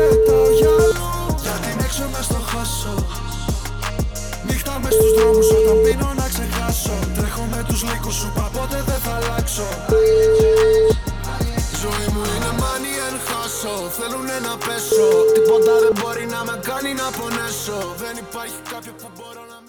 πετάω για αλλού, γιατί είναι έξω μες στο χάσο. Νύχτα μες στους δρόμους όταν πίνω να ξεχάσω. Τρέχω με τους λύκους σου, παπότε δεν θα αλλάξω. Η ζωή μου είναι money and hustle. Θέλουνε να πέσω, τίποτα δεν μπορεί να με κάνει να πονέσω. Δεν υπάρχει κάποιο που μπορώ να